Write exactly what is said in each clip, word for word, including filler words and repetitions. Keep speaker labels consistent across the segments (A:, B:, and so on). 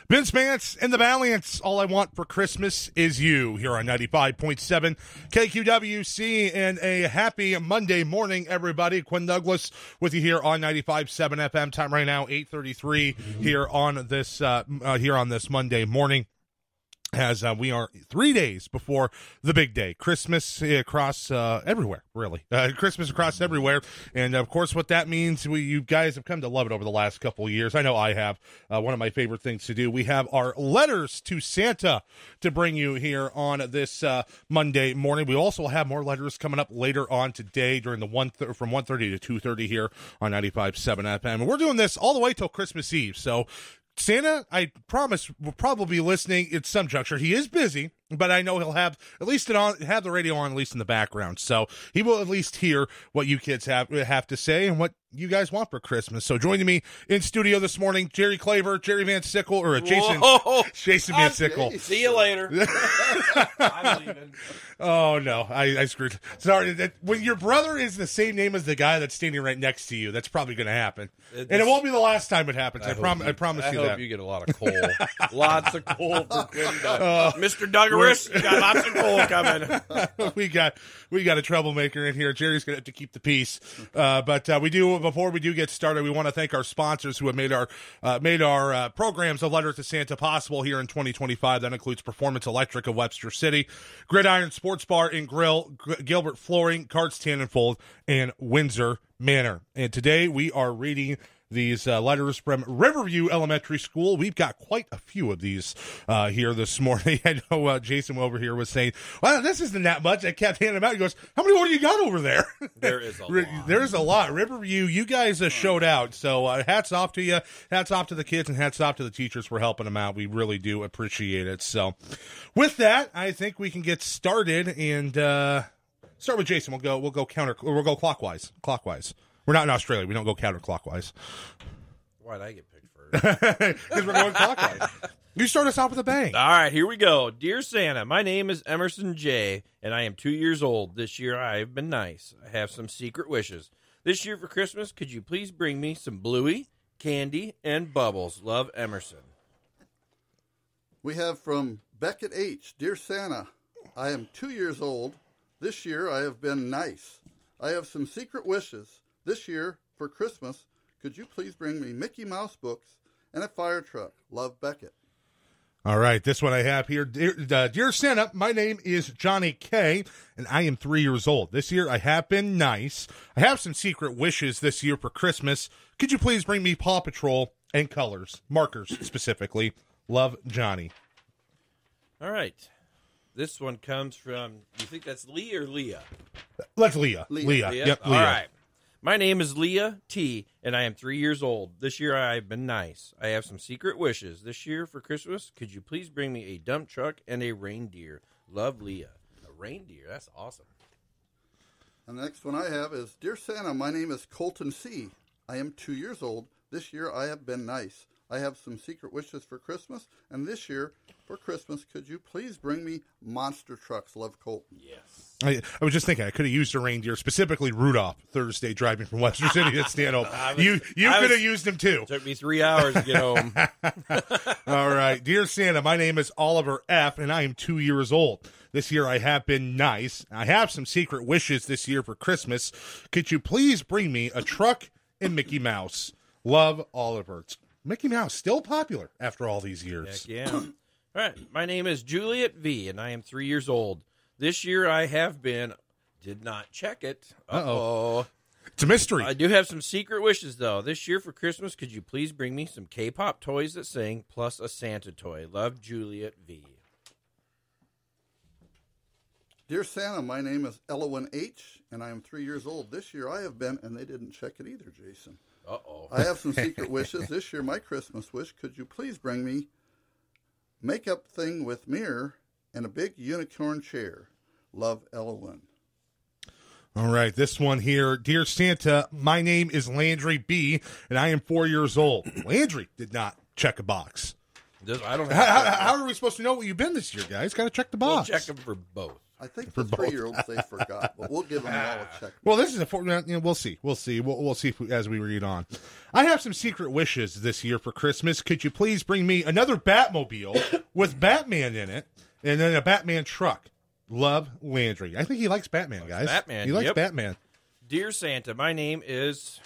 A: Vince Mance and the Valiants. All I want for Christmas is you. Here on ninety-five point seven K Q W C, and a happy Monday morning, everybody. Quinn Douglas with you here on ninety-five point seven F M. Time right now eight thirty-three here on this uh, uh, here on this Monday morning. As uh, we are three days before the big day, Christmas across uh, everywhere, really. Uh, Christmas across everywhere. And, of course, what that means, we, you guys have come to love it over the last couple of years. I know I have. Uh, one of my favorite things to do. We have our letters to Santa to bring you here on this uh, Monday morning. We also have more letters coming up later on today during the one th- from one thirty to two thirty here on ninety-five point seven F M. And we're doing this all the way till Christmas Eve. So, Santa, I promise, will probably be listening at some juncture. He is busy, but I know he'll have at least it on, have the radio on at least in the background. So he will at least hear what you kids have have to say and what you guys want for Christmas. So joining me in studio this morning, Jerry Claver, Jerry Van Sickle, or Jason
B: Whoa.
A: Jason Van Sickle.
B: See you later. I'm leaving.
A: Oh no, I, I screwed. Sorry, that, when your brother is the same name as the guy that's standing right next to you, that's probably going to happen,
B: It's,
A: and it won't be the last time it happens. I,
B: I,
A: prom-
B: you,
A: I promise
B: I
A: you
B: hope
A: that.
B: you get a lot of coal. Lots of coal for Quinn Doug.
A: Uh,
B: Mister Douglas, you got lots of coal coming.
A: we got we got a troublemaker in here. Jerry's gonna have to keep the peace. Uh, but uh, we do before we do get started, we want to thank our sponsors who have made our uh, made our uh, programs of Letters to Santa possible here in twenty twenty-five. That includes Performance Electric of Webster City, Gridiron Sports Bar and Grill, G- Gilbert Flooring, Carts Tan and Fold, and Windsor Manor. And today we are reading these uh, letters from Riverview Elementary School. We've got quite a few of these uh, here this morning. I know uh, Jason over here was saying, well, this isn't that much. I kept handing them out. He goes, how many more do you got over there?
B: There is a lot.
A: There's a lot. Riverview, you guys uh, showed out. So uh, hats off to you. Hats off to the kids and hats off to the teachers for helping them out. We really do appreciate it. So with that, I think we can get started and uh, start with Jason. We'll go, we'll go counter, we'll go clockwise, clockwise. We're not in Australia. We don't go counterclockwise.
B: Why'd I get picked first?
A: Because we're going clockwise. You start us off with a bang.
B: All right, here we go. Dear Santa, my name is Emerson J., and I am two years old. This year I have been nice. I have some secret wishes. This year for Christmas, could you please bring me some Bluey, candy, and bubbles? Love, Emerson.
C: We have from Beckett H. Dear Santa, I am two years old. This year I have been nice. I have some secret wishes. This year, for Christmas, could you please bring me Mickey Mouse books and a fire truck? Love, Beckett.
A: All right, this one I have here. Dear, uh, Dear Santa, my name is Johnny K., and I am three years old. This year I have been nice. I have some secret wishes this year for Christmas. Could you please bring me Paw Patrol and colors, markers specifically? Love, Johnny.
B: All right. This one comes from, you think that's Lee or Leah?
A: Let's Leah.
C: Leah.
A: Leah.
B: Leah?
A: Yep,
B: All
A: Leah.
B: right. My name is Leah T., and I am three years old. This year I have been nice. I have some secret wishes. This year for Christmas, could you please bring me a dump truck and a reindeer? Love, Leah. A reindeer, that's awesome.
C: And the next one I have is, Dear Santa, my name is Colton C. I am two years old. This year I have been nice. I have some secret wishes for Christmas, and this year for Christmas, could you please bring me monster trucks? Love, Colton.
B: Yes.
A: I, I was just thinking I could have used a reindeer, specifically Rudolph, Thursday driving from Webster City to Stanhope.
B: was-
A: you you
B: I
A: could have
B: was-
A: used him too.
B: Took me three hours to get home.
A: All right. Dear Santa, my name is Oliver F., and I am two years old. This year I have been nice. I have some secret wishes this year for Christmas. Could you please bring me a truck and Mickey Mouse? Love, Oliver. It's Mickey Mouse, still popular after all these years.
B: Heck yeah. All right. My name is Juliet V., and I am three years old. This year I have been, did not check it. Uh-oh.
A: It's a mystery.
B: I do have some secret wishes, though. This year for Christmas, could you please bring me some K-pop toys that sing, plus a Santa toy? Love, Juliet V.
C: Dear Santa, my name is Elowin H., and I am three years old. This year I have been, and they didn't check it either, Jason.
B: Uh-oh.
C: I have some secret wishes. This year, my Christmas wish, could you please bring me makeup thing with mirror and a big unicorn chair? Love, Elowin.
A: All right, this one here. Dear Santa, my name is Landry B., and I am four years old. Landry did not check a box.
B: This- I don't
A: How,
B: have
A: how, how are we supposed to know what you've been this year, guys? Got to check the
B: We'll
A: box.
B: check them for both.
C: I think
A: For
C: the
A: both.
C: three-year-olds they forgot, but we'll give them all a check.
A: Well, this is a four. You know, we'll see. We'll see. We'll, we'll see if we, as we read on. I have some secret wishes this year for Christmas. Could you please bring me another Batmobile with Batman in it, and then a Batman truck? Love, Landry. I think he likes Batman, guys.
B: Batman,
A: He likes
B: yep.
A: Batman.
B: Dear Santa, my name is.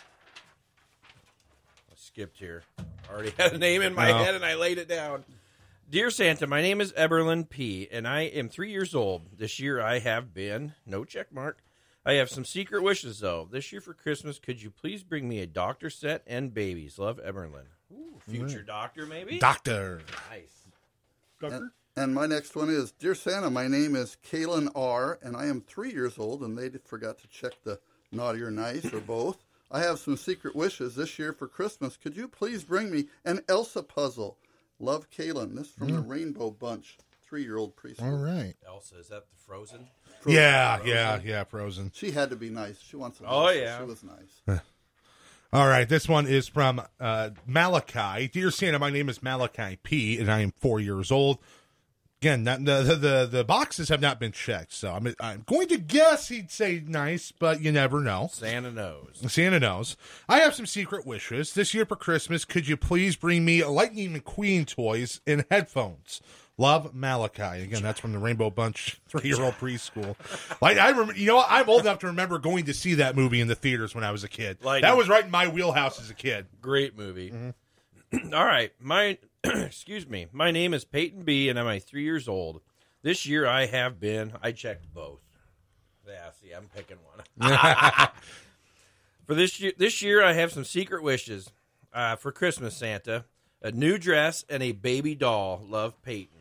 B: I skipped here. Already had a name in my
A: Oh.
B: head and I laid it down. Dear Santa, my name is Eberlin P. and I am three years old. This year I have been no check mark. I have some secret wishes though. This year for Christmas, could you please bring me a doctor set and babies? Love, Eberlin. Ooh, future doctor, maybe.
A: Doctor.
B: Nice.
C: And, and my next one is, Dear Santa, my name is Kaylin R., and I am three years old, and they forgot to check the naughty or nice, or both. I have some secret wishes this year for Christmas. Could you please bring me an Elsa puzzle? Love, Kaylin. This is from the Rainbow Bunch, three-year-old preschool.
A: All right.
B: Elsa, is that the Frozen?
C: Frozen.
A: Yeah,
C: Frozen.
A: yeah, yeah. Frozen.
C: She had to be nice. She wants a
B: Oh,
C: Elsa.
B: yeah.
C: She was nice.
A: All right, this one is from uh, Malachi. Dear Santa, my name is Malachi P, and I am four years old. Again, not, the, the the the boxes have not been checked, so I'm I'm going to guess he'd say nice, but you never know.
B: Santa knows.
A: Santa knows. I have some secret wishes this year for Christmas. Could you please bring me Lightning McQueen toys and headphones? Love, Malachi. Again, that's from the Rainbow Bunch three-year-old preschool. Like I remember, you know what? I'm old enough to remember going to see that movie in the theaters when I was a kid.
B: Lightning.
A: That was right in my wheelhouse as a kid.
B: Great movie. All right, my excuse me. My name is Peyton B, and I'm three years old. This year I have been. I checked both. Yeah, see, I'm picking one. For this year, this year I have some secret wishes uh, for Christmas. Santa, a new dress and a baby doll. Love, Peyton.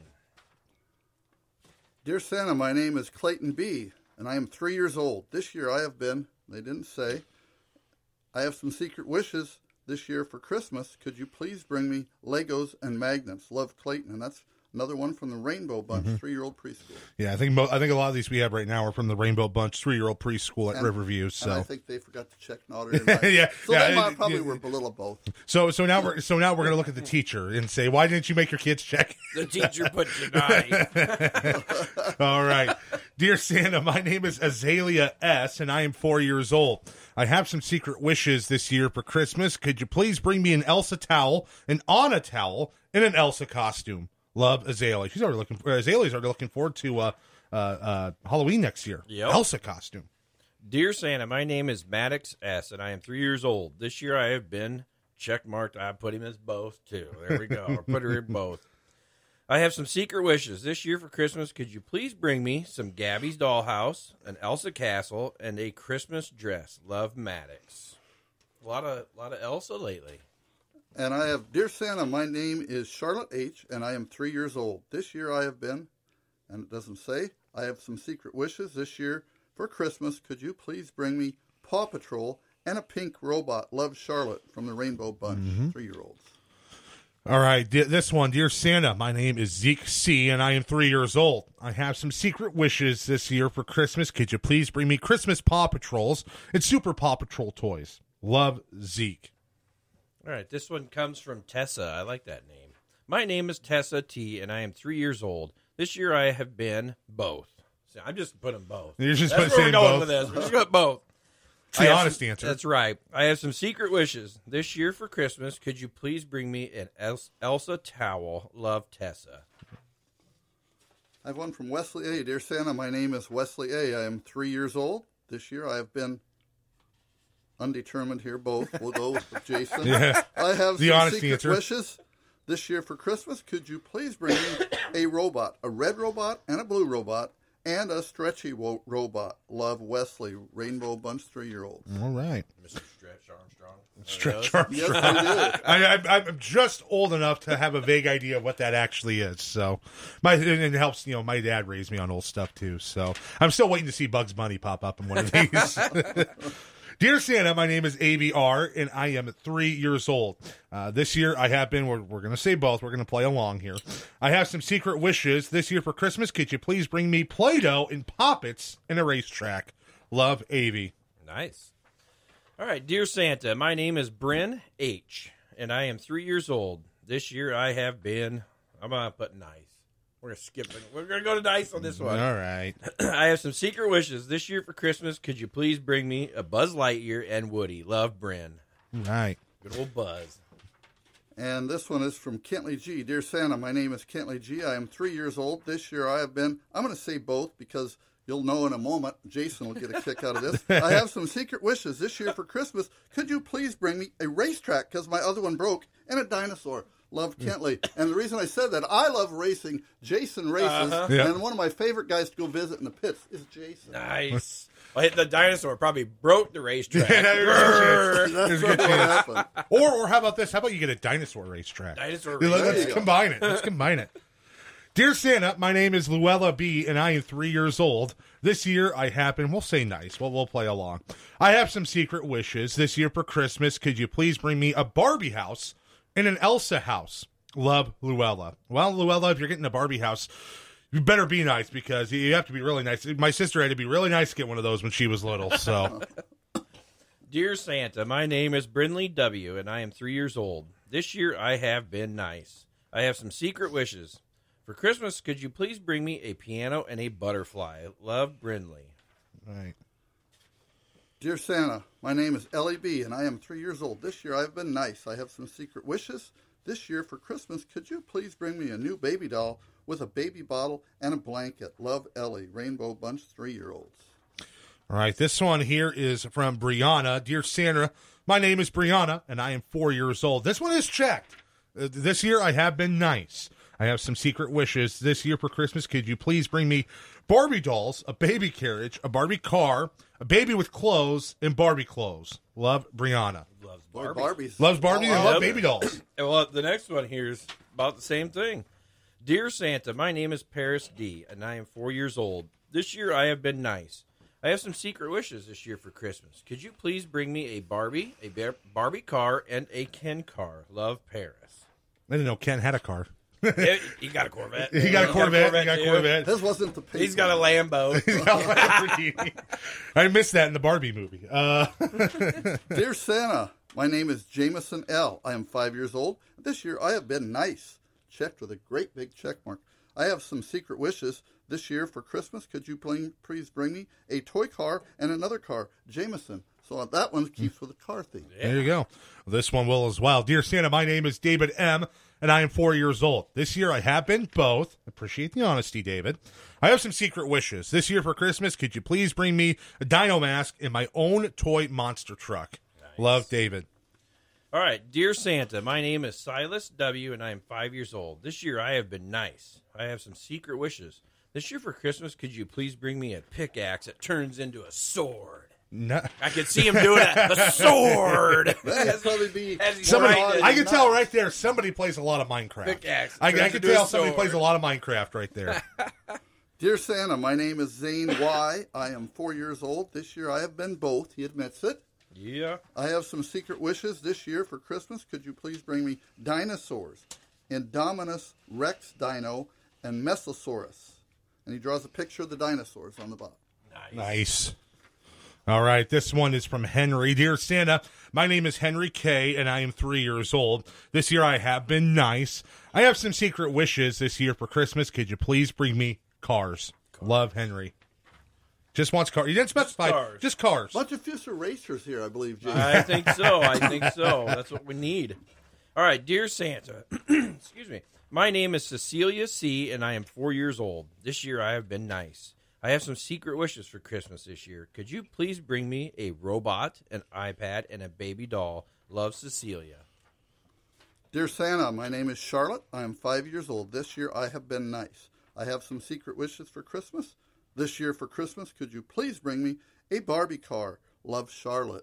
C: Dear Santa, my name is Clayton B., and I am three years old. This year I have been, they didn't say, I have some secret wishes this year for Christmas. Could you please bring me Legos and magnets? Love, Clayton. And that's another one from the Rainbow Bunch,
A: Mm-hmm.
C: three-year-old preschool.
A: Yeah, I think mo- I think a lot of these we have right now are from the Rainbow Bunch three-year-old preschool at
C: And-
A: Riverview. So
C: And I think they forgot to check naughty or nice.
A: Yeah,
C: So
A: yeah,
C: they might
A: it-
C: probably
A: yeah.
C: were a little both.
A: so so now we're so now we're gonna look at the teacher and say, why didn't you make your kids check?
B: The teacher put you naughty.
A: All right. Dear Santa, my name is Azalea S., and I am four years old. I have some secret wishes this year for Christmas. Could you please bring me an Elsa towel, an Anna towel, and an Elsa costume? Love, Azalea. She's already looking for, Azalea's already looking forward to uh, uh, uh, Halloween next year.
B: Yep.
A: Elsa costume.
B: Dear Santa, my name is Maddox S., and I am three years old. This year I have been checkmarked. I put him as both, too. There we go. Or put her in both. I have some secret wishes. This year for Christmas, could you please bring me some Gabby's Dollhouse, an Elsa Castle, and a Christmas dress? Love, Maddox. A lot of, lot of Elsa lately.
C: And I have, Dear Santa, my name is Charlotte H., and I am three years old. This year I have been, and it doesn't say, I have some secret wishes this year for Christmas. Could you please bring me Paw Patrol and a pink robot? Love, Charlotte, from the Rainbow Bunch,
A: Mm-hmm.
C: three-year-olds.
A: All right, di- this one, Dear Santa, my name is Zeke C., and I am three years old. I have some secret wishes this year for Christmas. Could you please bring me Christmas Paw Patrols and Super Paw Patrol toys? Love, Zeke.
B: All right, this one comes from Tessa. I like that name. My name is Tessa T., and I am three years old. This year I have been both. See, I'm just putting both.
A: You're just
B: That's
A: putting
B: where we're going
A: both.
B: with this. We're just going both.
A: It's the
B: I have
A: honest
B: some-
A: answer.
B: That's right. I have some secret wishes. This year for Christmas, could you please bring me an El- Elsa towel? Love, Tessa.
C: I have one from Wesley A. Dear Santa, my name is Wesley A. I am three years old. This year I have been undetermined here, both. We'll go with Jason.
A: Yeah.
C: I have
A: The
C: some
A: honest
C: secret
A: answer.
C: wishes. This year for Christmas, could you please bring me a robot, a red robot and a blue robot, and a stretchy wo- robot? Love, Wesley, Rainbow Bunch three-year-olds.
A: All right.
B: Mister Stretch Armstrong.
A: Stretch
B: One of
A: Armstrong.
C: Yes, I do.
A: I, I, I'm just old enough to have a vague idea of what that actually is. So, my and it helps. You know, my dad raised me on old stuff too. So, I'm still waiting to see Bugs Bunny pop up in one of these. Dear Santa, my name is A B R, and I am three years old. Uh, this year, I have been, we're, we're going to say both, we're going to play along here. I have some secret wishes. This year for Christmas, could you please bring me Play-Doh and Poppets and a racetrack? Love, Avi.
B: Nice. All right, dear Santa, my name is Bryn H., and I am three years old. This year I have been, I'm going to put nice. We're gonna skip it. We're gonna go to dice on this one.
A: All right.
B: I have some secret wishes this year for Christmas. Could you please bring me a Buzz Lightyear and Woody? Love, Bryn.
A: All right.
B: Good old Buzz.
C: And this one is from Kentley G. Dear Santa, my name is Kentley G. I am three years old. This year I have been, I'm going to say both because you'll know in a moment. Jason will get a kick out of this. I have some secret wishes this year for Christmas. Could you please bring me a racetrack because my other one broke and a dinosaur? Love, Kentley. And the reason I said that, I love racing. Jason races.
B: Uh-huh.
A: Yeah.
C: And one of my favorite guys to go visit in the pits is Jason.
B: Nice. Well, the dinosaur probably broke the racetrack.
A: Yeah,
C: That's
A: There's a
C: what
A: good chance.
C: happened.
A: Or, or how about this? How about you get a dinosaur racetrack?
B: Dinosaur
A: Yeah, let-
B: racetrack.
A: Let's
C: you go.
A: combine it. Let's combine it. Dear Santa, my name is Luella B, and I am three years old. This year, I happen, we'll say nice, well, we'll play along. I have some secret wishes. This year for Christmas, could you please bring me a Barbie house and an Elsa house? Love, Luella. Well, Luella, if you're getting a Barbie house, you better be nice because you have to be really nice. My sister had to be really nice to get one of those when she was little, so.
B: Dear Santa, my name is Brinley W, and I am three years old. This year, I have been nice. I have some secret wishes. For Christmas, could you please bring me a piano and a butterfly? Love, Brinley.
A: Right.
C: Dear Santa, my name is Ellie B, and I am three years old. This year I've been nice. I have some secret wishes. This year for Christmas, could you please bring me a new baby doll with a baby bottle and a blanket? Love, Ellie. Rainbow Bunch, three-year-olds.
A: All right, this one here is from Brianna. Dear Santa, my name is Brianna, and I am four years old. This one is checked. Uh, this year I have been nice. I have some secret wishes. This year for Christmas, could you please bring me Barbie dolls, a baby carriage, a Barbie car, a baby with clothes, and Barbie clothes? Love, Brianna.
B: Loves
C: Boy,
B: Barbie.
C: Barbies.
A: Loves Barbie and
C: Oh,
A: love
B: Yep.
A: baby dolls.
B: And well, the next one here is about the same thing. Dear Santa, my name is Paris D, and I am four years old. This year I have been nice. I have some secret wishes this year for Christmas. Could you please bring me a Barbie, a Bar- Barbie car, and a Ken car? Love, Paris.
A: I didn't know Ken had a car.
B: Yeah, he got a Corvette.
A: He got a Corvette. He got a
B: too.
A: Corvette.
C: This wasn't the paper.
B: He's got a Lambo.
A: I missed that in the Barbie movie. Uh,
C: Dear Santa, my name is Jameson L. I am five years old. This year I have been nice. Checked with a great big check mark. I have some secret wishes. This year for Christmas, could you pl- please bring me a toy car and another car? Jameson. So that one keeps with the car theme.
A: There you go. This one will as well. Dear Santa, my name is David M., and I am four years old. This year I have been both. Appreciate the honesty, David. I have some secret wishes. This year for Christmas, could you please bring me a dino mask and my own toy monster truck?
B: Nice.
A: Love, David.
B: All right, dear Santa, my name is Silas W., and I am five years old. This year I have been nice. I have some secret wishes. This year for Christmas, could you please bring me a pickaxe that turns into a sword?
A: No.
B: I can see him doing it. A sword.
C: That'd probably be
B: As he's
A: Somebody,
B: riding
A: I
B: it.
A: can tell right there, somebody plays a lot of Minecraft.
B: Pickaxe
A: I, I
B: turns
A: can
B: into a
A: tell somebody
B: sword.
A: plays a lot of Minecraft right there.
C: Dear Santa, my name is Zane Y. I am four years old. This year I have been both. He admits it.
B: Yeah.
C: I have some secret wishes this year for Christmas. Could you please bring me dinosaurs, Indominus Rex Dino, and Mesosaurus? And he draws a picture of the dinosaurs on the bottom.
B: Nice.
A: Nice. All right, this one is from Henry. Dear Santa, my name is Henry K., and I am three years old. This year I have been nice. I have some secret wishes this year for Christmas. Could you please bring me cars? Love, Henry. Just wants cars. You didn't specify.
B: cars.
A: Just cars.
C: Bunch of future racers here, I believe, Jason.
B: I think so. I think so. That's what we need. All right, dear Santa, excuse me. My name is Cecilia C., and I am four years old. This year I have been nice. I have some secret wishes for Christmas this year. Could you please bring me a robot, an iPad, and a baby doll? Love, Cecilia.
C: Dear Santa, my name is Charlotte. I am five years old. This year I have been nice. I have some secret wishes for Christmas. This year for Christmas, could you please bring me a Barbie car? Love, Charlotte.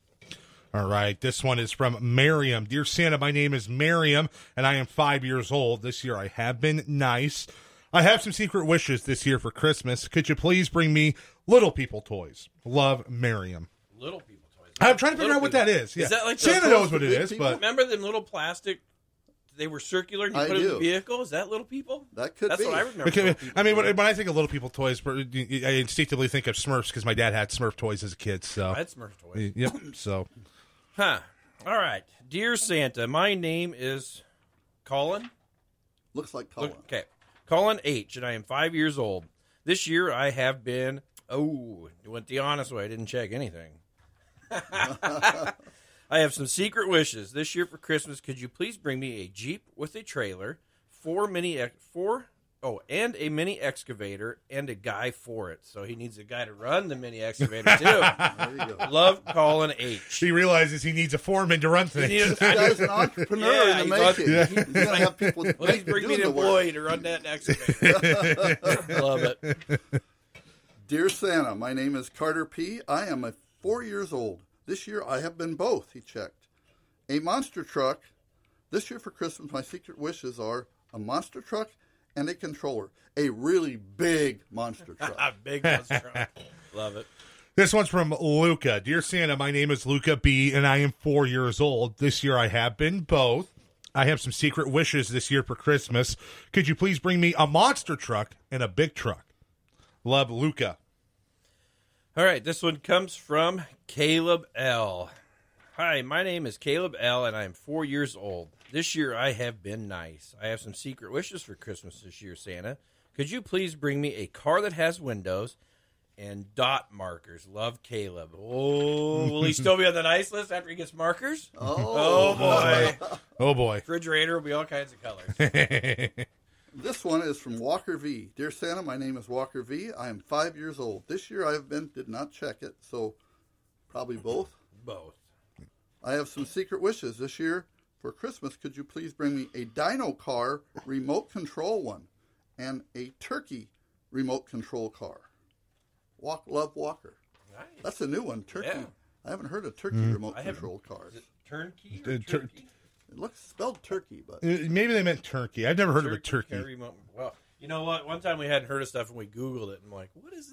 A: All right, this one is from Miriam. Dear Santa, my name is Miriam, and I am five years old. This year I have been nice. I have some secret wishes this year for Christmas. Could you please bring me Little People toys? Love, Miriam.
B: Little people toys.
A: I'm trying to figure
B: Little
A: out what
B: people.
A: that is. Yeah.
B: Is that like the
A: Santa
B: toys
A: knows
C: for
A: what it
C: big
A: is,
C: people?
A: but
B: Remember them little plastic? They were circular, and you
C: I
B: put it in the
C: do.
B: vehicle. Is that little people?
C: That could
B: That's
C: be.
B: what I remember.
A: Okay,
B: Little People
A: I mean, when,
B: doing.
A: when I think of Little People toys, I instinctively think of Smurfs because my dad had Smurf toys as a kid. So,
B: I had Smurf toys.
A: yep. So,
B: Huh. All right, dear Santa, my name is Colin.
C: Looks like Colin.
B: Okay. Colin H., and I am five years old. This year I have been, oh, went the honest way. I didn't check anything. I have some secret wishes. This year for Christmas, could you please bring me a Jeep with a trailer, four mini, four, oh, and a mini excavator, and a guy for it. So he needs a guy to run the mini excavator, too.
C: There you go.
B: Love Colin H.
A: He realizes he needs a foreman to run things.
B: needs-
C: This guy's an entrepreneur
B: Yeah,
C: in the
B: he's
C: making.
A: yeah.
C: He's going to have people
B: Please bring me
C: doing
B: an
C: the work.
B: employee to run that excavator. Love it.
C: Dear Santa, my name is Carter P. I am a four years old. This year I have been both, he checked. A monster truck. This year for Christmas, my secret wishes are a monster truck and a controller. A really big monster truck.
B: Big monster truck. Love it.
A: This one's from Luca. Dear Santa, my name is Luca B, and I am four years old. This year I have been both. I have some secret wishes this year for Christmas. Could you please bring me a monster truck and a big truck? Love, Luca.
B: All right, this one comes from Caleb L. Hi, my name is Caleb L, and I am four years old. This year I have been nice. I have some secret wishes for Christmas this year, Santa. Could you please bring me a car that has windows and dot markers? Love, Caleb. Oh, will he still be on the nice list after he gets markers?
C: Oh,
B: Oh, boy.
A: Oh, boy.
B: Refrigerator will be all kinds of colors.
C: This one is from Walker V. Dear Santa, my name is Walker V. I am five years old. This year I have been, did not check it, so probably both.
B: Both.
C: I have some secret wishes. This year for Christmas, could you please bring me a Dino car remote control one and a turkey remote control car? Walk, love Walker.
B: Nice.
C: That's a new one, turkey.
B: Yeah.
C: I haven't heard of turkey
A: Mm-hmm.
C: remote
B: I haven't-
C: control cars.
B: Is it turnkey
A: Uh,
B: or
A: tur-
B: turkey?
C: It looks spelled turkey, but
A: Uh, Maybe they meant turkey. I've never heard of a turkey.
B: carry remote- Well, you know what? One time we hadn't heard of stuff and we Googled it and I'm like, what is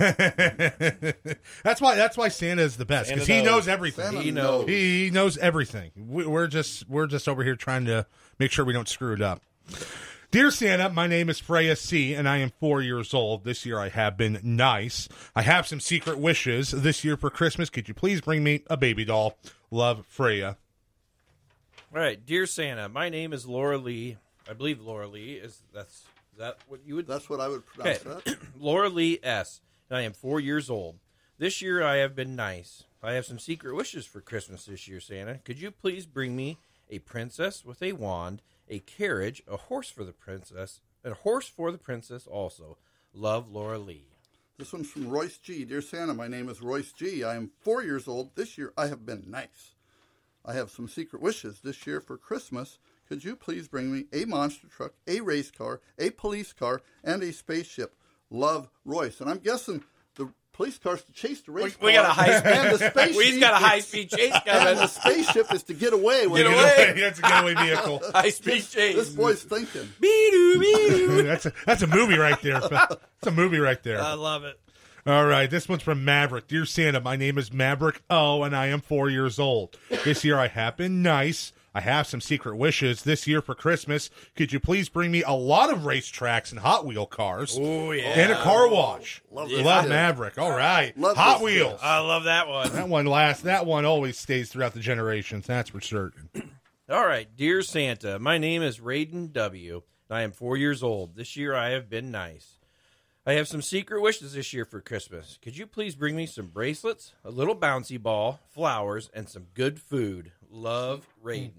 B: that?
A: that's why. That's why Santa is the best because
B: Santa
A: he
B: knows.
A: knows everything.
C: Santa
B: He knows.
C: knows.
A: He, he knows everything. We, we're just we're just over here trying to make sure we don't screw it up. Dear Santa, my name is Freya C, and I am four years old. This year I have been nice. I have some secret wishes this year for Christmas. Could you please bring me a baby doll? Love, Freya.
B: All right, dear Santa, my name is Laura Lee. I believe Laura Lee is that's is that what you would
C: that's what I would pronounce
B: Okay.
C: that.
B: Laura Lee S. And I am four years old. This year I have been nice. I have some secret wishes for Christmas this year, Santa. Could you please bring me a princess with a wand, a carriage, a horse for the princess, a horse for the princess also. Love, Laura Lee.
C: This one's from Royce G. Dear Santa, my name is Royce G. I am four years old. This year I have been nice. I have some secret wishes this year for Christmas. Could you please bring me a monster truck, a race car, a police car, and a spaceship? Love, Royce. And I'm guessing the police car's to chase the race
B: We
C: car.
B: got a high
C: and the spaceship.
B: We've got a high speed chase
C: And
B: coming.
C: the spaceship is to get away. When
B: Get
C: you-
B: away.
A: That's a getaway vehicle.
B: High speed chase.
C: This boy's thinking.
B: Be-doo, be-doo.
A: that's a, that's a movie right there. That's a movie right there.
B: I love it.
A: All right, this one's from Maverick. Dear Santa, my name is Maverick O, and I am four years old. This year I have been nice. I have some secret wishes this year for Christmas. Could you please bring me a lot of racetracks and Hot Wheel cars
B: Oh, yeah.
A: and a car wash?
C: Love
A: Love,
C: this kid.
A: Maverick. All right,
C: Love
A: Hot
C: this
A: Wheels.
B: I love that one.
A: That one lasts. That one always stays throughout the generations. That's for certain.
B: All right, dear Santa, my name is Raiden W. And I am four years old. This year I have been nice. I have some secret wishes this year for Christmas. Could you please bring me some bracelets, a little bouncy ball, flowers, and some good food? Love, Raiden.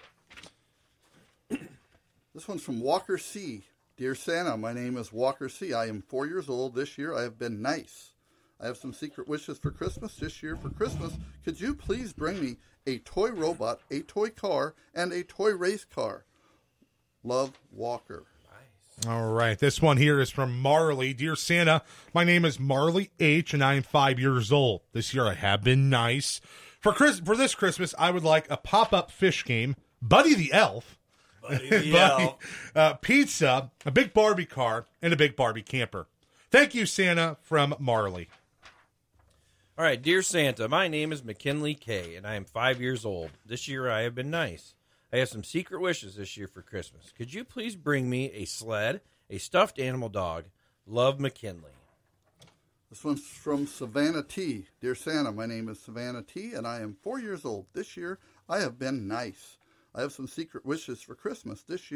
C: This one's from Walker C. Dear Santa, my name is Walker C. I am four years old. This year I have been nice. I have some secret wishes for Christmas. This year for Christmas, could you please bring me a toy robot, a toy car, and a toy race car? Love, Walker.
A: All right, this one here is from Marley. Dear Santa, my name is Marley H, and I am five years old. This year I have been nice. For Chris, for this Christmas, I would like a pop-up fish game, Buddy the Elf,
B: Buddy,
A: Buddy, uh, pizza, a big Barbie car, and a big Barbie camper. Thank you, Santa, from Marley.
B: All right, dear Santa, my name is McKinley K, and I am five years old. This year I have been nice. I have some secret wishes this year for Christmas. Could you please bring me a sled, a stuffed animal dog? Love, McKinley.
C: This one's from Savannah T. Dear Santa, my name is Savannah T, and I am four years old. This year I have been nice. I have some secret wishes for Christmas. This year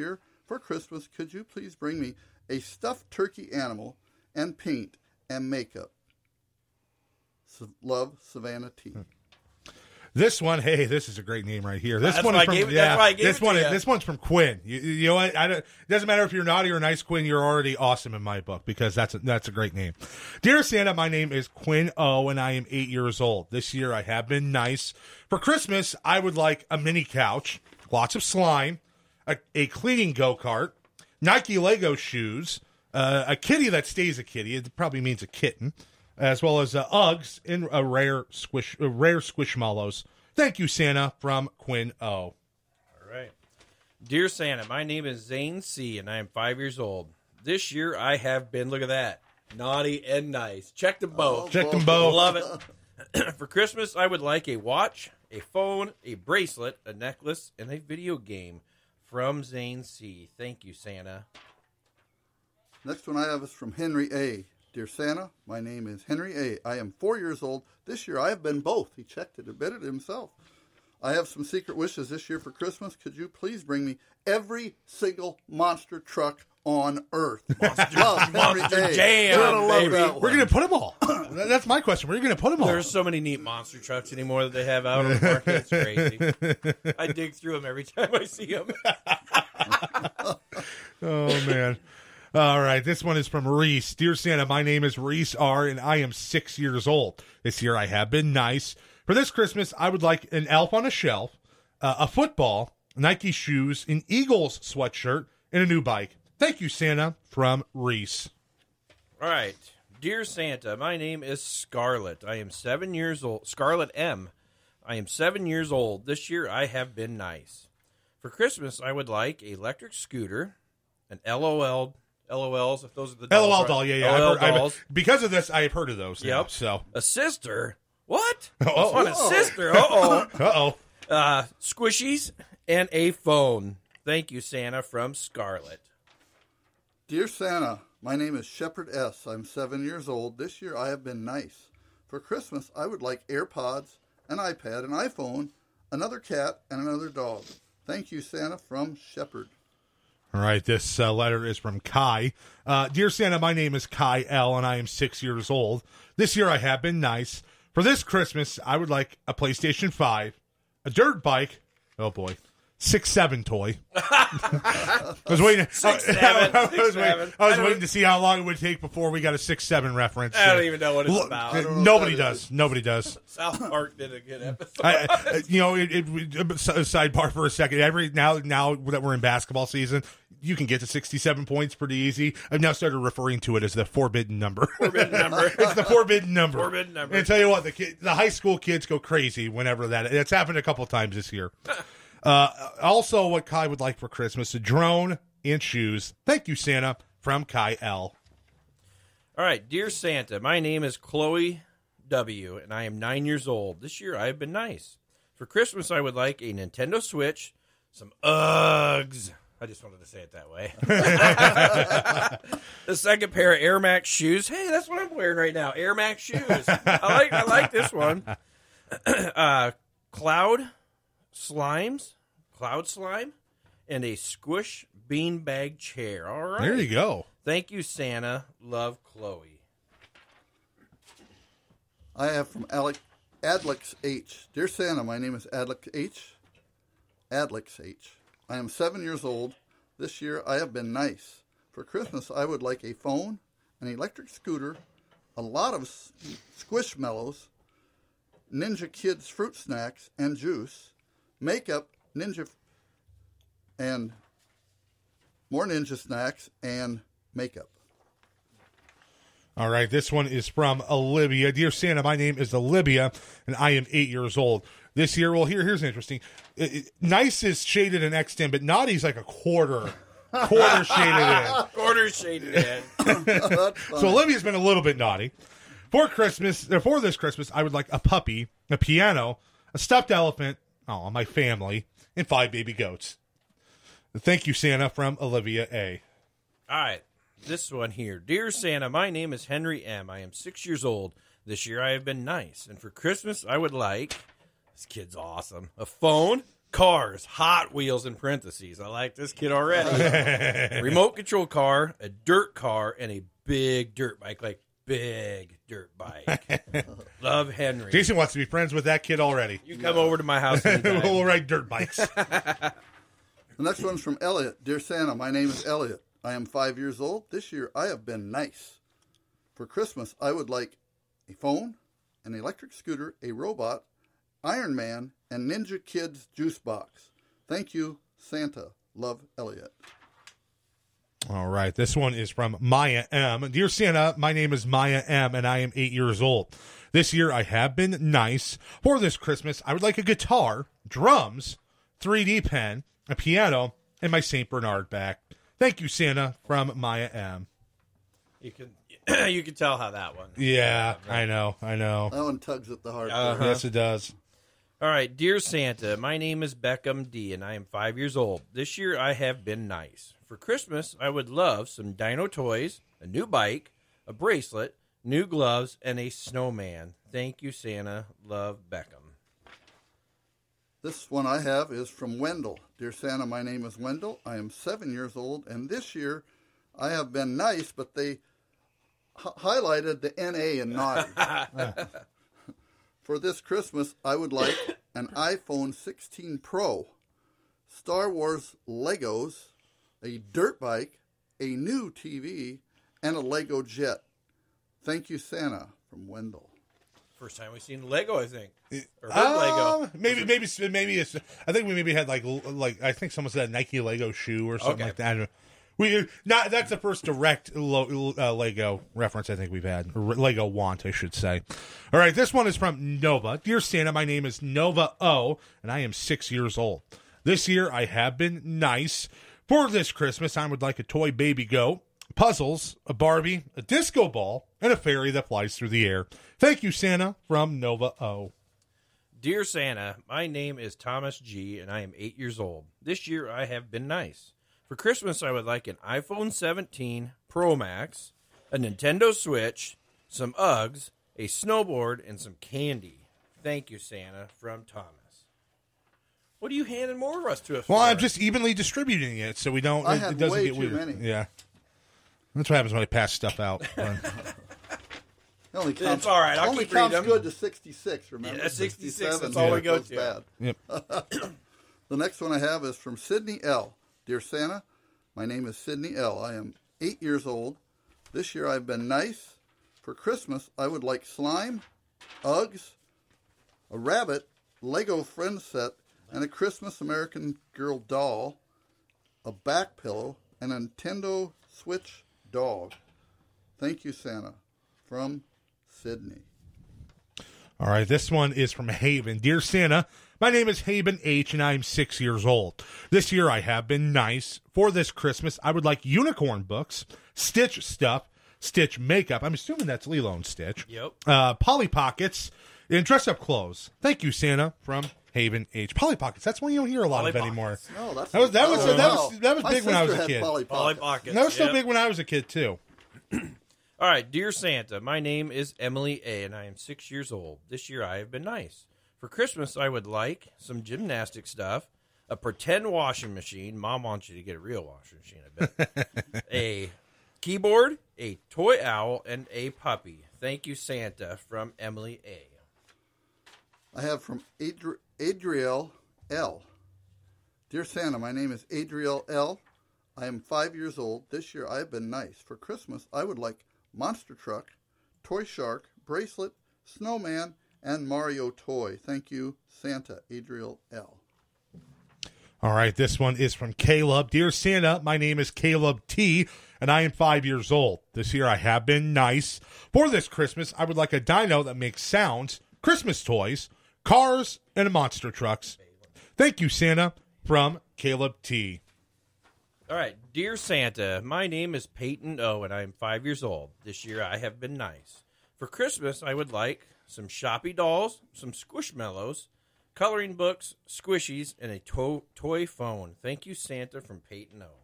C: for Christmas, could you please bring me a stuffed turkey animal and paint and makeup? S- love, Savannah T.
A: This one, hey, this is a great name right here. This
B: That's
A: one
B: why
A: is from
B: I gave it-
A: yeah.
B: that's why I gave
A: this
B: it to
A: one,
B: you.
A: this one's from Quinn. You, you know what? I don't, it doesn't matter if you're naughty or nice, Quinn. You're already awesome in my book because that's a, that's a great name. Dear Santa, my name is Quinn O, and I am eight years old. This year, I have been nice. For Christmas, I would like a mini couch, lots of slime, a, a cleaning go kart, Nike Lego shoes, uh, a kitty that stays a kitty. It probably means a kitten, as well as uh, Uggs and a rare squish, uh, rare Squishmallows. Thank you, Santa, from Quinn O.
B: All right. Dear Santa, my name is Zane C, and I am five years old. This year, I have been, look at that, naughty and nice. Check them both.
A: Check them both.
B: Love it. For Christmas, I would like a watch, a phone, a bracelet, a necklace, and a video game from Zane C. Thank you, Santa.
C: Next one I have is from Henry A. Dear Santa, my name is Henry A. I am four years old. This year I have been both. He checked it, admitted it himself. I have some secret wishes this year for Christmas. Could you please bring me every single monster truck on Earth? Monster, love, Henry
B: Monster
C: A.
B: Jam,
C: Gotta love
B: baby.
C: that
A: We're
C: one.
A: going to put them all. That- That's my question. Where are you going to put them all?
B: There's so many neat monster trucks anymore that they have out on the market. It's crazy. I dig through them every time I see them.
A: Oh, man. All right. This one is from Reese. Dear Santa, my name is Reese R., and I am six years old. This year I have been nice. For this Christmas, I would like an elf on a shelf, uh, a football, Nike shoes, an Eagles sweatshirt, and a new bike. Thank you, Santa, from Reese.
B: All right. Dear Santa, my name is Scarlett. I am seven years old. Scarlett M. I am seven years old. This year I have been nice. For Christmas, I would like an electric scooter, an LOL, LOLs, if those are the dolls.
A: LOL
B: right?
A: doll, yeah, yeah. I've
B: LOL
A: heard- I've-
B: dolls.
A: because of this, I have heard of those. now,
B: Yep.
A: So,
B: A sister. What?
A: Oh,
B: I want a
C: oh.
B: sister. Uh-oh.
A: uh-oh.
B: Uh, squishies and a phone. Thank you, Santa, from Scarlett.
C: Dear Santa, my name is Shepherd S. I'm seven years old. This year I have been nice. For Christmas, I would like AirPods, an iPad, an iPhone, another cat, and another dog. Thank you, Santa, from Shepherd.
A: All right, this uh, letter is from Kai. Uh, Dear Santa, my name is Kai L, and I am six years old. This year I have been nice. For this Christmas, I would like a PlayStation five, a dirt bike, oh boy, six seven toy. I was waiting.
B: Six,
A: I,
B: seven,
A: I was,
B: six,
A: waiting,
B: seven.
A: I was
B: I don't-
A: waiting to see how long it would take before we got a six seven reference.
B: I don't even know what it's
A: Look,
B: about.
A: uh,
B: I don't know
A: Nobody
C: what that
A: does. Nobody does.
B: South Park did a good episode.
A: I, I- you know, it, it, it, sidebar for a second. Every now, now that we're in basketball season, you can get to sixty-seven points pretty easy. I've now started referring to it as the forbidden number.
B: Forbidden number.
A: It's the forbidden number.
B: Forbidden number.
A: And I tell you what, the kid, the high school kids go crazy whenever that. It's happened a couple times this year. Uh, also, what Kai would like for Christmas: a drone and shoes. Thank you, Santa, from Kai L.
B: All right, dear Santa, my name is Chloe W, and I am nine years old. This year I have been nice. For Christmas, I would like a Nintendo Switch, some Uggs. I just wanted to say it that way. The second pair of Air Max shoes. Hey, that's what I'm wearing right now. Air Max shoes. I like. I like this one. uh, cloud slimes, cloud slime, and a squish beanbag chair. All right.
A: There you go.
B: Thank you, Santa. Love, Chloe.
C: I have from Alec, Adlix H. Dear Santa, my name is Adlix H. Adlix H. I am seven years old. This year I have been nice. For Christmas, I would like a phone, an electric scooter, a lot of s- Squishmallows, Ninja Kids fruit snacks and juice, makeup, Ninja, and more Ninja snacks and makeup.
A: All right, this one is from Olivia. Dear Santa, my name is Olivia, and I am eight years old. This year, well, here, here's interesting. It, it, nice is shaded in X ten, but naughty's like a quarter, quarter shaded in.
B: Quarter shaded in.
A: So Olivia's been a little bit naughty. For Christmas, or for this Christmas, I would like a puppy, a piano, a stuffed elephant, oh, my family, and five baby goats. Thank you, Santa, from Olivia A.
B: All right. This one here. Dear Santa, my name is Henry M. I am six years old. This year I have been nice. And for Christmas, I would like, this kid's awesome, a phone, Cars, Hot Wheels in parentheses. I like this kid already. Remote control car, a dirt car, and a big dirt bike, like big dirt bike. Love, Henry.
A: Jason wants to be friends with that kid already.
B: You come over to my house anytime.
A: We'll ride dirt bikes.
C: The next one's from Elliot. Dear Santa, my name is Elliot. I am five years old. This year I have been nice. For Christmas, I would like a phone, an electric scooter, a robot, Iron Man, and Ninja Kids juice box. Thank you, Santa. Love, Elliot.
A: All right. This one is from Maya M. Dear Santa, my name is Maya M, and I am eight years old. This year I have been nice. For this Christmas, I would like a guitar, drums, three D pen, a piano, and my Saint Bernard back. Thank you, Santa, from Maya M.
B: You can you can tell how that one.
A: Yeah, I know. I know.
C: That one tugs at the heart.
B: Uh-huh.
A: Yes, it does.
B: All right, dear Santa, my name is Beckham D, and I am five years old. This year I have been nice. For Christmas, I would love some dino toys, a new bike, a bracelet, new gloves, and a snowman. Thank you, Santa. Love, Beckham.
C: This one I have is from Wendell. Dear Santa, my name is Wendell. I am seven years old, and this year I have been nice, but they h- highlighted the N A in naughty. For this Christmas, I would like an iPhone sixteen Pro, Star Wars Legos, a dirt bike, a new T V, and a Lego jet. Thank you, Santa, from Wendell.
B: First time we've seen Lego, I think. Or heard
A: Um,
B: Lego.
A: Maybe, maybe, maybe it's. I think we maybe had like, like I think someone said a Nike Lego shoe or something
B: Okay.
A: like that. I don't know. We not. That's the first direct lo, uh, Lego reference I think we've had. Or Lego want, I should say. All right, this one is from Nova. Dear Santa, my name is Nova O, and I am six years old. This year I have been nice. For this Christmas, I would like a toy baby goat, puzzles, a Barbie, a disco ball, and a fairy that flies through the air. Thank you, Santa, from Nova O.
B: Dear Santa, my name is Thomas G, and I am eight years old. This year I have been nice. For Christmas, I would like an iPhone seventeen Pro Max, a Nintendo Switch, some Uggs, a snowboard, and some candy. Thank you, Santa, from Thomas. What are you handing more of us to us
A: Well,
B: for?
A: I'm just evenly distributing it, so we don't.
C: I
A: it,
C: had
A: it doesn't
C: way
A: get
C: too
A: weird.
C: many.
A: Yeah, that's what happens when I pass stuff out.
C: It only counts,
B: It's all right, I'll
C: only
B: keep
C: counts
B: reading
C: good to sixty-six, remember?
B: Yeah, sixty-six, that's
C: sixty-seven
B: all we go
C: goes
B: to.
C: bad.
A: Yep.
C: The next one I have is from Sydney L. Dear Santa, my name is Sydney L. I am eight years old. This year I've been nice. For Christmas, I would like slime, Uggs, a rabbit, Lego friend set, and a Christmas American Girl doll, a back pillow, and a Nintendo Switch dog. Thank you, Santa. From Sydney.
A: All right, this one is from Haven. Dear Santa, my name is Haven H, and I am six years old. This year I have been nice. For this Christmas, I would like unicorn books, Stitch stuff, Stitch makeup. I'm assuming that's Lilo and Stitch.
B: Yep.
A: Uh, Polly Pockets, and dress-up clothes. Thank you, Santa, from Haven H. Polly Pockets. That's one you don't hear a lot
B: Polly
A: of anymore.
B: Pockets.
C: No, that's
A: That was- that was-
C: oh,
A: that
C: wow.
A: was- that was
C: My
A: big when I was a
C: sister had
A: kid.
C: Polly
B: Polly
C: Pockets.
B: Pockets.
A: That was so
B: Yep.
A: big when I was a kid, too.
B: All right, dear Santa, my name is Emily A, and I am six years old. This year I have been nice. For Christmas, I would like some gymnastic stuff, a pretend washing machine. Mom wants you to get a real washing machine, I bet. A keyboard, a toy owl, and a puppy. Thank you, Santa, from Emily A.
C: I have from Adri- Adriel L. Dear Santa, my name is Adriel L. I am five years old. This year I have been nice. For Christmas, I would like Monster Truck, Toy Shark, Bracelet, Snowman, and Mario Toy. Thank you, Santa. Adriel L.
A: All right, this one is from Caleb. Dear Santa, my name is Caleb T, and I am five years old. This year I have been nice. For this Christmas, I would like a dino that makes sounds, Christmas toys, cars, and monster trucks. Thank you, Santa, from Caleb T.
B: All right, dear Santa, my name is Peyton O, and I am five years old. This year I have been nice. For Christmas, I would like some Shoppy dolls, some Squishmallows, coloring books, squishies, and a to- toy phone. Thank you, Santa, from Peyton O.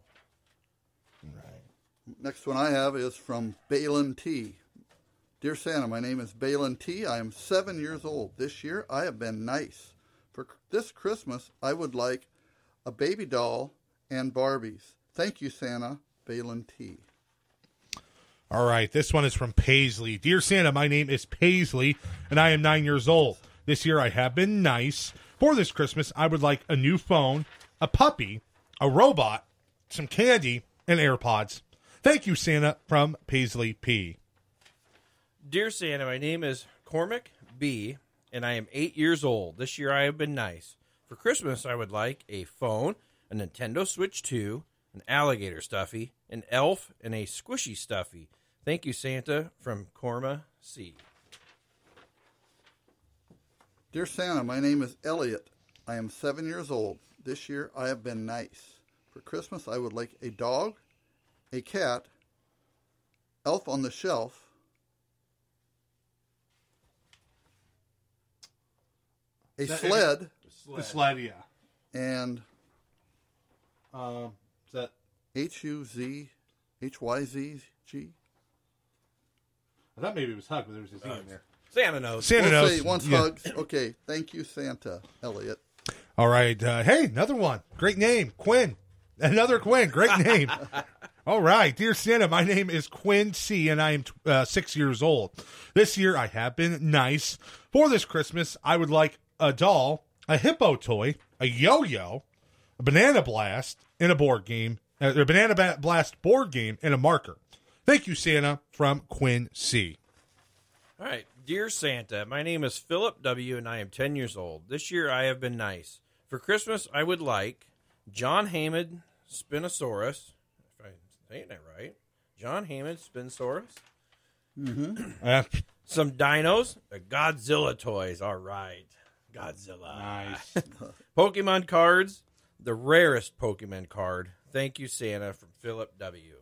C: Next one I have is from Balin T. Dear Santa, my name is Balin T. I am seven years old. This year I have been nice. For this Christmas, I would like a baby doll and Barbies. Thank you, Santa. Balin T.
A: All right, this one is from Paisley. Dear Santa, my name is Paisley, and I am nine years old. This year I have been nice. For this Christmas, I would like a new phone, a puppy, a robot, some candy, and AirPods. Thank you, Santa, from Paisley P.
B: Dear Santa, my name is Cormac B., and I am eight years old. This year I have been nice. For Christmas, I would like a phone, a Nintendo Switch two, an alligator stuffy, an elf, and a squishy stuffy. Thank you, Santa, from Corma C.
C: Dear Santa, my name is Elliot. I am seven years old. This year I have been nice. For Christmas, I would like a dog, a cat, Elf on the Shelf, a
A: That-
C: sled,
A: The sled, yeah.
C: and
A: Um, is that
C: H U Z, H Y Z G.
A: I thought maybe it was Hug, but there was a Z in there.
B: Santa knows.
A: Santa
C: We'll
A: knows.
C: say once
A: Yeah.
C: hugs. Okay, thank you, Santa, Elliot.
A: All right. Uh, hey, another one. Great name. Quinn. Another Quinn. Great name. All right. Dear Santa, my name is Quinn C., and I am uh, six years old. This year, I have been nice. For this Christmas, I would like a doll, a hippo toy, a yo-yo, a banana blast, and a board game, uh, a banana ba- blast board game, and a marker. Thank you, Santa, from Quinn C.
B: All right. Dear Santa, my name is Philip W., and I am ten years old. This year I have been nice. For Christmas, I would like John Hammond Spinosaurus. If I'm saying that right. John Hammond Spinosaurus.
A: Uh,
B: Some dinos. The Godzilla toys. All right. Godzilla.
A: nice.
B: Pokemon cards. The rarest Pokemon card. Thank you, Santa, from Philip W.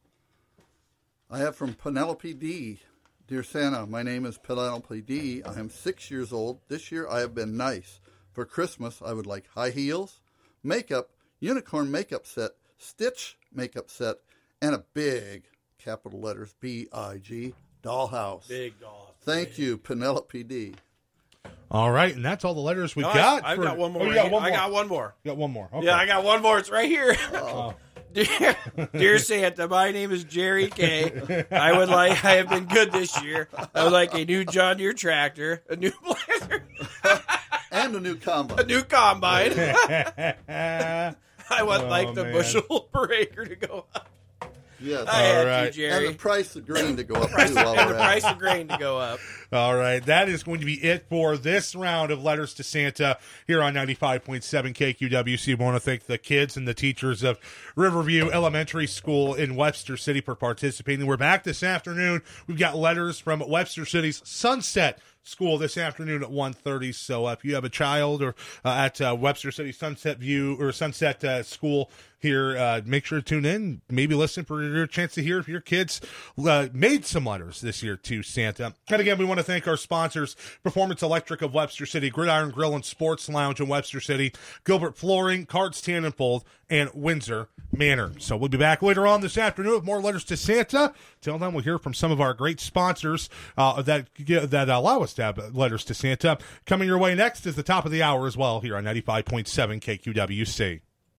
C: I have from Penelope D. Dear Santa, my name is Penelope D. I am six years old. This year I have been nice. For Christmas, I would like high heels, makeup, unicorn makeup set, Stitch makeup set, and a big, capital letters, B I G, dollhouse.
B: Big doll.
C: Thank you, Penelope D.
A: All right, and that's all the letters we
B: No,
A: got.
B: I, I've
A: for-
B: got one more.
A: Oh, you
B: right
A: got
B: here.
A: one
B: I
A: more.
B: got one more.
A: You got one more. Okay.
B: Yeah, I got one more. It's right here.
A: Oh.
B: Dear, dear Santa, my name is Jerry K. I would like. I have been good this year. I would like a new John Deere tractor, a new blazer,
C: And a new
B: a
C: combine.
B: new combine. I would
A: Oh,
B: like the
A: man.
B: bushel per acre to go up.
C: Yes.
B: I had
A: right.
B: to,
C: And
B: Jerry.
C: the price of grain to go up,
B: Price-
C: too, while
B: and
C: we're
B: the
C: at
B: price
C: it.
B: of grain to go up.
A: All right, that is going to be it for this round of Letters to Santa here on ninety-five point seven K Q W C. We want to thank the kids and the teachers of Riverview Elementary School in Webster City for participating. We're back this afternoon. We've got letters from Webster City's Sunset School this afternoon at one thirty. So uh, if you have a child or uh, at uh, Webster City Sunset View or Sunset uh, School here, uh, make sure to tune in. Maybe listen for your chance to hear if your kids uh, made some letters this year to Santa. And again, we want to thank our sponsors, Performance Electric of Webster City, Gridiron Grill and Sports Lounge in Webster City, Gilbert Flooring, Card Stand and Fold, and Windsor Manor. So we'll be back later on this afternoon with more Letters to Santa. Till then, we'll hear from some of our great sponsors uh, that that allow us to have Letters to Santa. Coming your way next is the top of the hour as well here on ninety-five point seven K Q W C.